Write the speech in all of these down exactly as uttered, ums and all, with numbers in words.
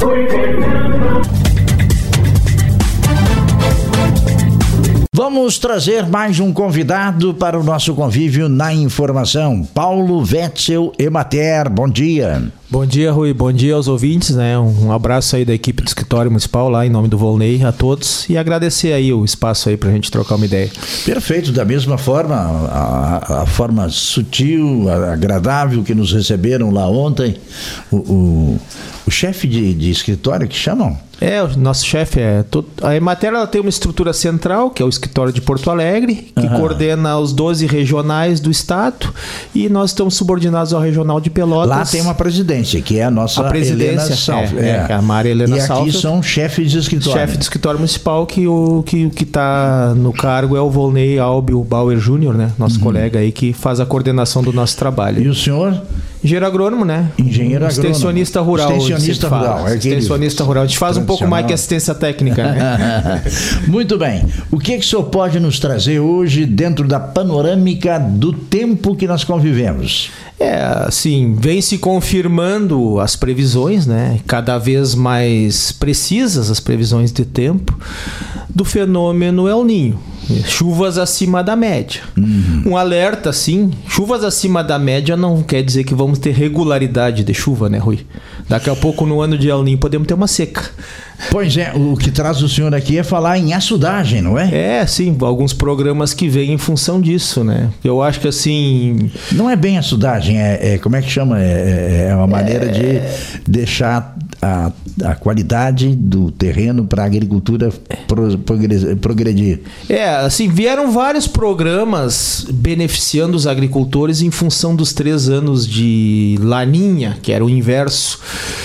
Vamos trazer mais um convidado para o nosso convívio na informação. Paulo Wetzel Emater, bom dia. Bom dia, Rui. Bom dia aos ouvintes, né? Um abraço aí da equipe do Escritório Municipal lá, em nome do Volney, a todos, e agradecer aí o espaço aí pra gente trocar uma ideia. Perfeito, da mesma forma, a, a forma sutil, agradável que nos receberam lá ontem, o, o, o chefe de, de escritório que chamam? É, o nosso chefe é... Todo, a Emater, ela tem uma estrutura central, que é o escritório de Porto Alegre, que uhum. coordena os doze regionais do estado, e nós estamos subordinados ao regional de Pelotas. Lá tem uma presidência, que é a nossa a presidência, Helena Salve. É, é, é a Maria Helena Salve. E aqui são chefes de escritório. Chefe de escritório municipal, que o que que está no cargo é o Volney Albio Bauer Júnior, né? Nosso uhum. colega aí, que faz a coordenação do nosso trabalho. E o senhor? Engenheiro agrônomo, né? Engenheiro agrônomo. Extensionista rural. Extensionista rural. É Extensionista rural. A gente faz um pouco mais que assistência técnica, né? Muito bem. O que, que o senhor pode nos trazer hoje dentro da panorâmica do tempo que nós convivemos? É, assim, vem se confirmando as previsões, né? Cada vez mais precisas as previsões de tempo do fenômeno El Niño. Chuvas acima da média. Uhum. Um alerta, sim. Chuvas acima da média não quer dizer que vamos ter regularidade de chuva, né, Rui? Daqui a pouco, no ano de El Niño, podemos ter uma seca. Pois é, o que traz o senhor aqui é falar em açudagem, não é? É, sim, alguns programas que vêm em função disso, né? Eu acho que assim... Não é bem açudagem, é, é como é que chama? É, é uma maneira é... de deixar a, a qualidade do terreno para a agricultura pro, progredir. É, assim, vieram vários programas beneficiando os agricultores em função dos três anos de Laninha, que era o inverso.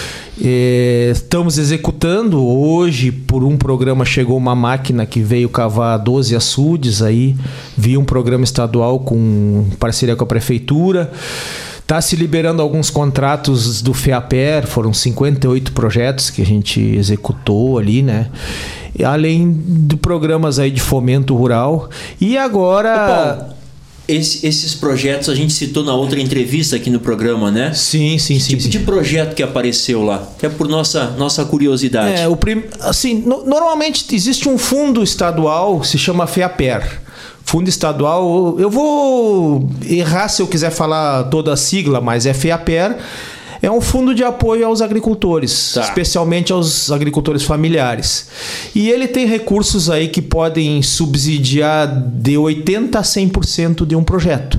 É, estamos executando hoje, por um programa chegou uma máquina que veio cavar doze açudes aí, via um programa estadual com parceria com a prefeitura. Está se liberando alguns contratos do FEAPER, foram cinquenta e oito projetos que a gente executou ali, né? Além de programas aí de fomento rural. E agora... Bom, esse, esses projetos a gente citou na outra entrevista aqui no programa, né? Sim, sim, que sim. tipo sim. de projeto que apareceu lá? Que é por nossa, nossa curiosidade. É, o prim... assim, no, normalmente existe um fundo estadual, se chama FEAPER. Fundo estadual, eu vou errar se eu quiser falar toda a sigla, mas é FEAPER. É um fundo de apoio aos agricultores, tá. especialmente aos agricultores familiares. E ele tem recursos aí que podem subsidiar de oitenta por cento a cem por cento de um projeto.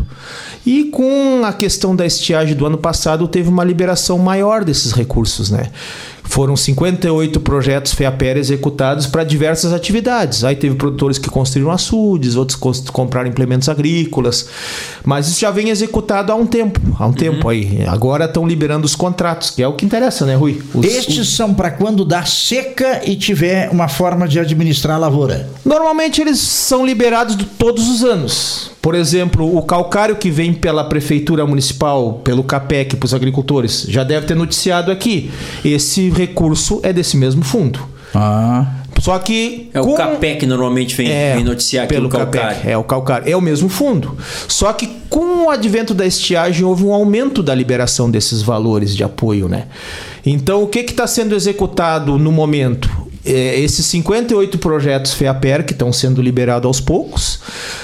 E com a questão da estiagem do ano passado, teve uma liberação maior desses recursos, né? Foram cinquenta e oito projetos FEAPER executados para diversas atividades. Aí teve produtores que construíram açudes, outros compraram implementos agrícolas. Mas isso já vem executado há um tempo. Há um uhum. tempo aí. Agora estão liberando os contratos, que é o que interessa, né, Rui? Os, Estes os... são para quando dá seca e tiver uma forma de administrar a lavoura? Normalmente eles são liberados de todos os anos. Por exemplo, o calcário que vem pela Prefeitura Municipal, pelo CAPEC, para os agricultores, já deve ter noticiado aqui. Esse recurso é desse mesmo fundo. Ah. Só que... É com... o CAPEC que normalmente vem, é, vem noticiar aqui pelo o calcário. CAPEC, é o calcário. É o mesmo fundo. Só que com o advento da estiagem houve um aumento da liberação desses valores de apoio, né? Então, o que está sendo executado no momento? É, esses cinquenta e oito projetos FEAPER que estão sendo liberados aos poucos...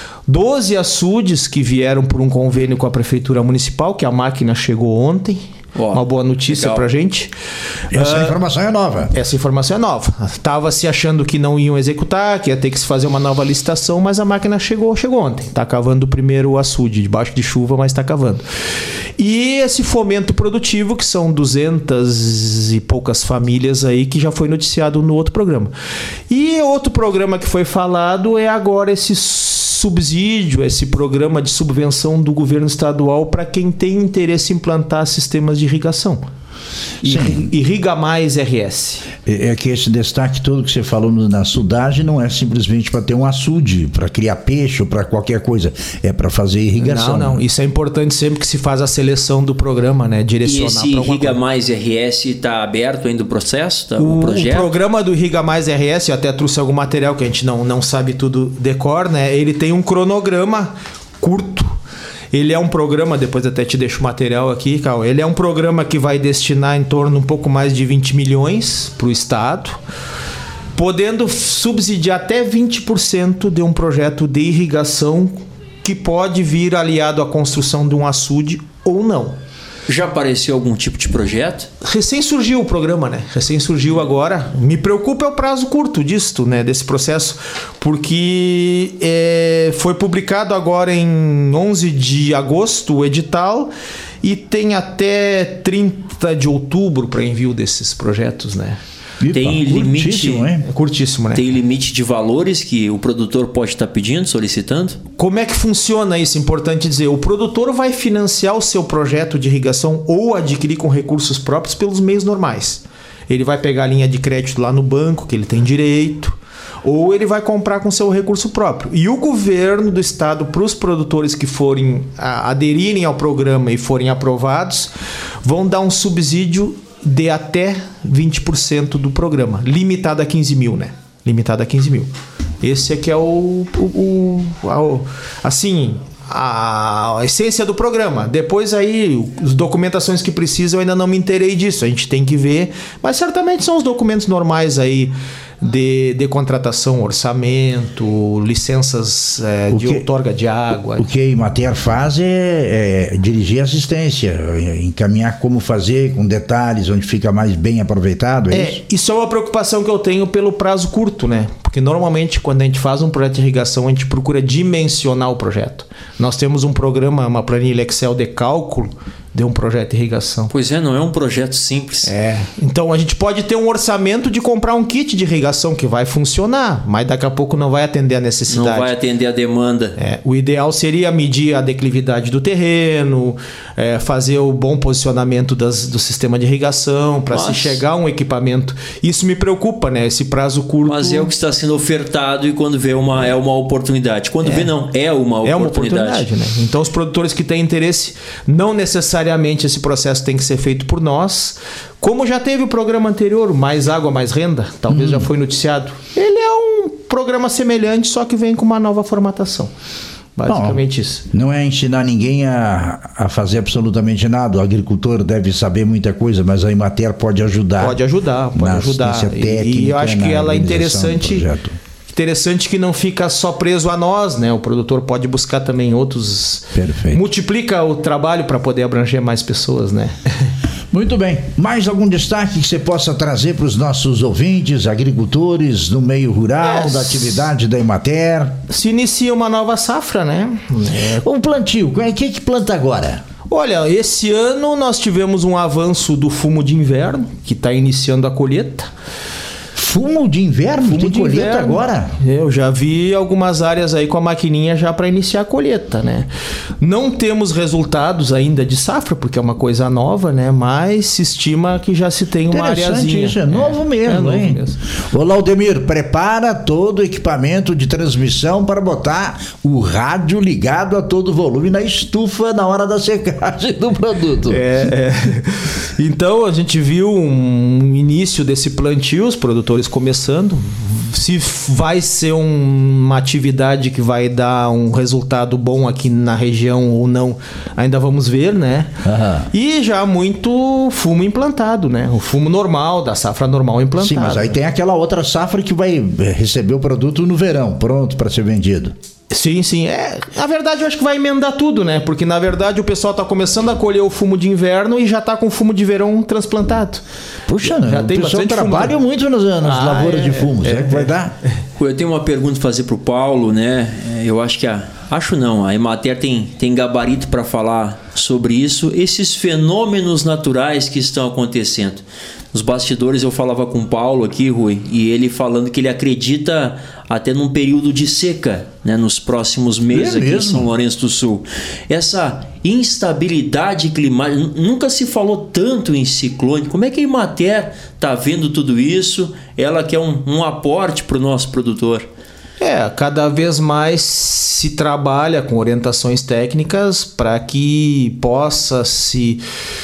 doze açudes que vieram por um convênio com a Prefeitura Municipal, que a máquina chegou ontem. Oh, uma boa notícia legal. Pra gente. Essa uh, informação é nova. Essa informação é nova. Estava se achando que não iam executar, que ia ter que se fazer uma nova licitação, mas a máquina chegou, chegou ontem. Está cavando o primeiro açude, debaixo de chuva, mas está cavando. E esse fomento produtivo, que são duzentas e poucas famílias aí, que já foi noticiado no outro programa. E outro programa que foi falado é agora esse subsídio, esse programa de subvenção do governo estadual para quem tem interesse em implantar sistemas de irrigação. Irriga Mais R S. É que esse destaque todo que você falou na açudagem não é simplesmente para ter um açude, para criar peixe ou para qualquer coisa, é para fazer irrigação. Não, não, isso é importante sempre que se faz a seleção do programa, né? Direcionar para alguma coisa. E esse Irriga Mais R S está aberto ainda o processo, tá, o, o projeto? O programa do Irriga Mais R S, eu até trouxe algum material que a gente não, não sabe tudo de cor, né? Ele tem um cronograma curto. Ele é um programa, depois até te deixo o material aqui, Cal. Ele é um programa que vai destinar em torno um pouco mais de vinte milhões para o Estado, podendo subsidiar até vinte por cento de um projeto de irrigação que pode vir aliado à construção de um açude ou não. Já apareceu algum tipo de projeto? Recém surgiu o programa, né? Recém surgiu agora. Me preocupa é o prazo curto disto, né? Desse processo, porque é, foi publicado agora em onze de agosto o edital e tem até trinta de outubro para envio desses projetos, né? Tem limite, curtíssimo, hein? É curtíssimo, né? Tem limite de valores que o produtor pode estar pedindo, solicitando? Como é que funciona isso? Importante dizer, o produtor vai financiar o seu projeto de irrigação ou adquirir com recursos próprios pelos meios normais. Ele vai pegar a linha de crédito lá no banco, que ele tem direito, ou ele vai comprar com seu recurso próprio. E o governo do estado, para os produtores que forem a, aderirem ao programa e forem aprovados, vão dar um subsídio de até vinte por cento do programa, limitado a quinze mil, né? Limitado a quinze mil. Esse aqui é o, o, o a, assim, a, a essência do programa. Depois aí, as documentações que precisam, eu ainda não me inteirei disso, a gente tem que ver, mas certamente são os documentos normais aí, De, de contratação, orçamento, licenças é, de que, outorga de água. O que a Emater faz é, é dirigir assistência, encaminhar como fazer, com detalhes, onde fica mais bem aproveitado. É, é isso? Isso é uma preocupação que eu tenho pelo prazo curto, né? Porque normalmente quando a gente faz um projeto de irrigação, a gente procura dimensionar o projeto. Nós temos um programa, uma planilha Excel de cálculo de um projeto de irrigação. Pois é, não é um projeto simples. É. Então a gente pode ter um orçamento de comprar um kit de irrigação que vai funcionar, mas daqui a pouco não vai atender a necessidade. Não vai atender a demanda. É. O ideal seria medir a declividade do terreno, é, fazer o bom posicionamento das, do sistema de irrigação para se chegar a um equipamento. Isso me preocupa, né? Esse prazo curto. Mas é o que está sendo ofertado e quando vê uma, é uma oportunidade. Quando é. vê não, é uma oportunidade. É uma oportunidade, né? Então os produtores que têm interesse, não necessariamente esse processo tem que ser feito por nós. Como já teve o programa anterior, Mais Água, Mais Renda, talvez hum. já foi noticiado. Ele é um programa semelhante, só que vem com uma nova formatação. Basicamente Bom, isso. Não é ensinar ninguém a, a fazer absolutamente nada. O agricultor deve saber muita coisa, mas a Emater pode ajudar. Pode ajudar, pode ajudar. Técnica, e eu acho que ela é interessante. Interessante que não fica só preso a nós, né? O produtor pode buscar também outros. Perfeito. Multiplica o trabalho para poder abranger mais pessoas, né? Muito bem. Mais algum destaque que você possa trazer para os nossos ouvintes, agricultores no meio rural, é, da atividade da Emater? Se inicia uma nova safra, né? É. O plantio, o que que planta agora? Olha, esse ano nós tivemos um avanço do fumo de inverno, que está iniciando a colheita. Fumo de inverno? Fumo Tem de colheita inverno. Agora? Eu já vi algumas áreas aí com a maquininha já para iniciar a colheita, né? Não temos resultados ainda de safra, porque é uma coisa nova, né? Mas se estima que já se tem uma areazinha. Isso é novo é, mesmo, é novo hein? Mesmo. Ô Laudemir, prepara todo o equipamento de transmissão para botar o rádio ligado a todo volume na estufa na hora da secagem do produto. É, é. Então a gente viu um início desse plantio, os produtores começando. Se vai ser um, uma atividade que vai dar um resultado bom aqui na região ou não, ainda vamos ver, né? Uhum. E já muito fumo implantado, né? O fumo normal, da safra normal implantada. Sim, mas aí tem aquela outra safra que vai receber o produto no verão, pronto para ser vendido. Sim, sim. É, na verdade, eu acho que vai emendar tudo, né? Porque, na verdade, o pessoal tá começando a colher o fumo de inverno e já tá com o fumo de verão transplantado. Puxa, já, já tem o pessoal trabalha fumo. muito nas, nas ah, lavouras é, de fumo. É, será é, que vai é. dar? Eu tenho uma pergunta a fazer pro Paulo, né? Eu acho que a... Acho não, a Emater tem, tem gabarito para falar sobre isso. Esses fenômenos naturais que estão acontecendo. Nos bastidores eu falava com o Paulo aqui, Rui, e ele falando que ele acredita até num período de seca, né, nos próximos meses é aqui mesmo? Em São Lourenço do Sul. Essa instabilidade climática, nunca se falou tanto em ciclone. Como é que a Emater está vendo tudo isso? Ela quer um, um aporte para o nosso produtor. É, cada vez mais se trabalha com orientações técnicas para que possa se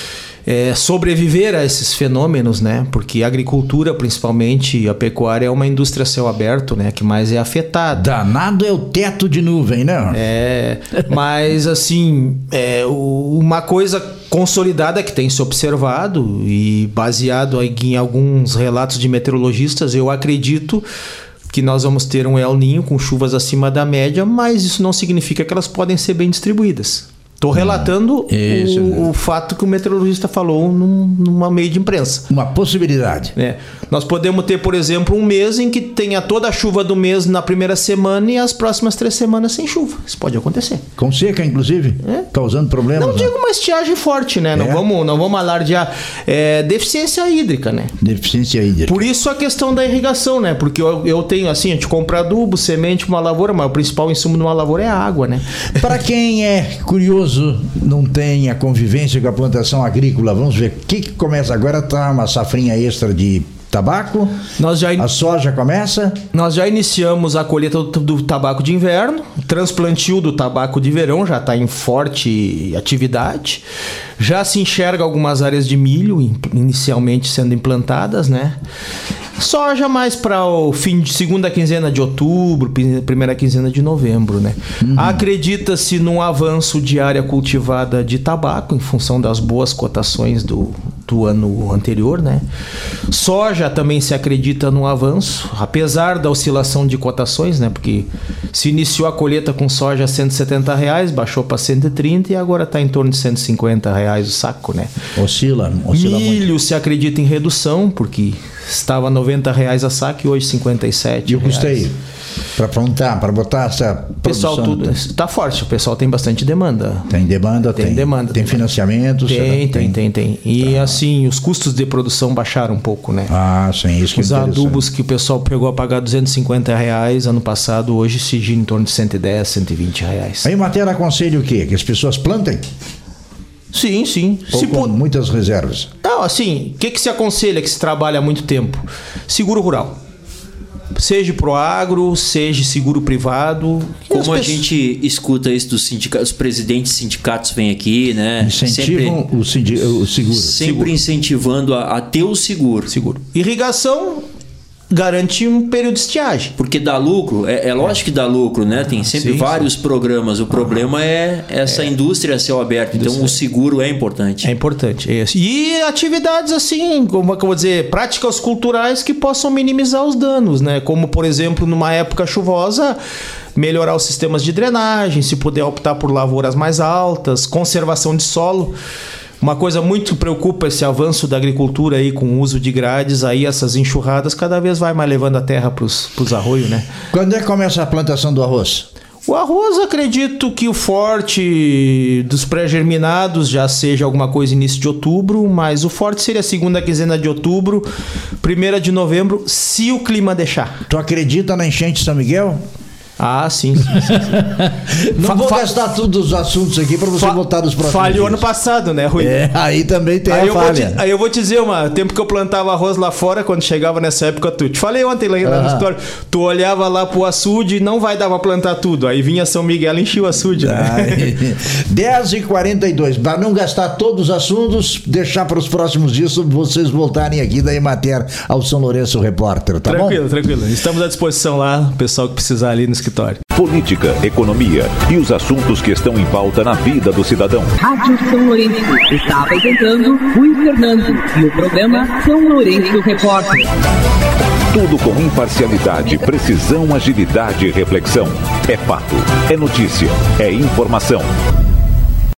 é, sobreviver a esses fenômenos, né? Porque a agricultura, principalmente a pecuária, é uma indústria a céu aberto, né? Que mais é afetada. Danado é o teto de nuvem, né? É, mas assim, é, uma coisa consolidada que tem se observado e baseado em alguns relatos de meteorologistas, eu acredito que nós vamos ter um El Niño com chuvas acima da média, mas isso não significa que elas podem ser bem distribuídas. Estou relatando Isso, o, né? o fato que o meteorologista falou num, numa meio de imprensa. Uma possibilidade. É. Nós podemos ter, por exemplo, um mês em que tenha toda a chuva do mês na primeira semana e as próximas três semanas sem chuva. Isso pode acontecer. Com seca, inclusive? É. Causando problemas? Não né? digo uma estiagem forte, né? É. Não vamos, não vamos alardear. É, deficiência hídrica, né? Deficiência hídrica. Por isso a questão da irrigação, né? Porque eu, eu tenho, assim, a gente compra adubo, semente para uma lavoura, mas o principal insumo de uma lavoura é a água, né? Para quem é curioso, não tem a convivência com a plantação agrícola, vamos ver o que, que começa agora. Tá uma safrinha extra de tabaco. Nós já, in... A soja começa. Nós já iniciamos a colheita do, do tabaco de inverno, o transplantio do tabaco de verão já está em forte atividade. Já se enxerga algumas áreas de milho inicialmente sendo implantadas, né? Soja mais para o fim de segunda quinzena de outubro, primeira quinzena de novembro, né? Uhum. Acredita-se num avanço de área cultivada de tabaco em função das boas cotações do, do ano anterior, né? Soja também se acredita num avanço, apesar da oscilação de cotações, né? Porque se iniciou a colheita com soja a cento e setenta reais, baixou para cento e trinta e agora está em torno de cento e cinquenta reais o saco, né? Oscila, oscila Milho muito. Se acredita em redução, porque estava noventa reais a saco e hoje cinquenta e sete. E o custeio? Para plantar, para botar essa pessoal tudo está forte, o pessoal tem bastante demanda. Tem demanda, tem, tem demanda. Tem financiamentos? Tem, tem, tem, tem. E tá. assim, os custos de produção baixaram um pouco, né? Ah, sim, isso que é Os adubos que o pessoal pegou a pagar duzentos e cinquenta reais ano passado, hoje se gira em torno de cento e dez, cento e vinte reais. Aí matéria aconselha o quê? Que as pessoas plantem? Sim, sim. Ou se com por... muitas reservas? Não, assim, o que, que se aconselha que se trabalha há muito tempo? Seguro rural. Seja pro agro, seja seguro privado. Como a gente escuta isso dos sindicatos, os presidentes de sindicatos vêm aqui, né? Incentivam sempre, o, sindi- o seguro. Sempre seguro. incentivando a, a ter o seguro. Seguro. Irrigação garante um período de estiagem. Porque dá lucro, é, é lógico que dá lucro, né? Tem sempre sim, vários sim. programas. O problema é essa é. indústria a céu aberto. Então o seguro é importante. É importante. É. E atividades assim, como é que eu vou dizer, práticas culturais que possam minimizar os danos, né? Como, por exemplo, numa época chuvosa, melhorar os sistemas de drenagem, se puder optar por lavouras mais altas, conservação de solo. Uma coisa muito preocupa esse avanço da agricultura aí com o uso de grades, aí essas enxurradas cada vez vai mais levando a terra para os arroios, né? Quando é que começa a plantação do arroz? O arroz, acredito que o forte dos pré-germinados já seja alguma coisa início de outubro, mas o forte seria a segunda quinzena de outubro, primeira de novembro, se o clima deixar. Tu acredita na enchente de São Miguel? Ah, sim. sim, sim, sim. Não Fa- vou fa- gastar todos os assuntos aqui para você fa- voltar nos próximos Falhou dias. ano passado, né, Rui? É, aí também tem aí a eu falha. Vou te, aí eu vou te dizer, uma tempo que eu plantava arroz lá fora, quando chegava nessa época, tu te falei ontem lá, lá ah. na história, tu olhava lá pro açude e não vai dar pra plantar tudo. Aí vinha São Miguel e enchia o açude. Né? dez e quarenta e dois. Para não gastar todos os assuntos, deixar para os próximos dias vocês voltarem aqui da Emater ao São Lourenço Repórter, tá tranquilo, bom? Tranquilo, tranquilo. Estamos à disposição lá, o pessoal que precisar ali no escritório. Política, economia e os assuntos que estão em pauta na vida do cidadão. Rádio São Lourenço está apresentando Rui Fernando e o programa São Lourenço Repórter. Tudo com imparcialidade, precisão, agilidade e reflexão. É fato, é notícia, é informação.